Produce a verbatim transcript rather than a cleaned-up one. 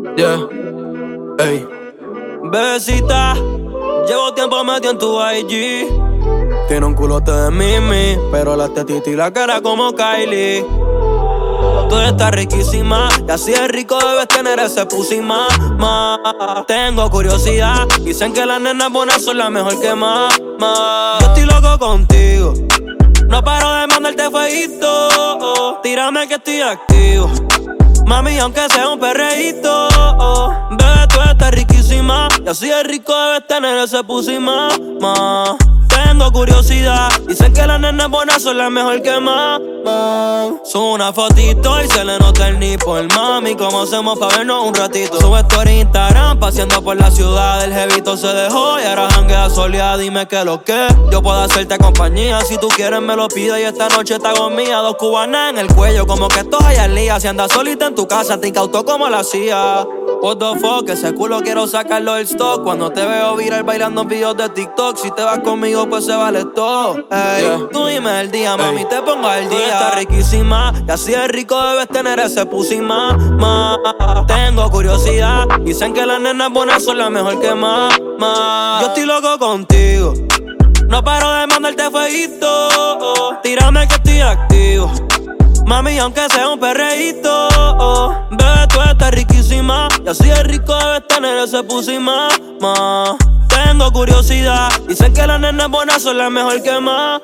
Yeah, ey. Bebecita, llevo tiempo metido en tu I G. Tiene un culote de Mimi, pero la tetita y la cara como Kylie. Tú estás riquísima y así de rico debes tener ese pussy más, más. Tengo curiosidad, dicen que las nenas buenas son las mejor que más, más. Yo estoy loco contigo, no paro de mandarte fueguito. Tírame que estoy activo, mami, aunque sea un perreíto. Bebé, tú estás riquísima y así de rico debes tener ese pussy más, más. Tengo curiosidad, dicen que las nenas buenas son las mejor que más, más. Subo una fotito y se le nota el nipo. El mami, ¿cómo hacemos pa' vernos un ratito? Sube story en Instagram, paseando por la ciudad. El jevito se dejó y ahora janguea soleada. Dime que lo que, yo puedo hacerte compañía. Si tú quieres me lo pides y esta noche te hago mía. Dos cubanas en el cuello, como que esto hay al día. Si andas solita en tu casa, te incautó como la hacía. What the fuck, ese culo quiero sacarlo del stock. Cuando te veo viral bailando videos de TikTok. Si te vas conmigo pues se vale todo. Ey, yeah. Tú dime el día, mami, ey, te pongo al día. Tú estás riquísima y así de rico debes tener ese pussy más, más. Tengo curiosidad, dicen que las nenas buenas son las mejor que más, más. Yo estoy loco contigo, no paro de mandarte fueguito. Tírame que estoy activo, mami, aunque sea un perreíto. Bebé, tú estás riquísima y así de rico debes tener ese pussy más, más. Tengo curiosidad, dicen que las nenas buenas son las mejor que más.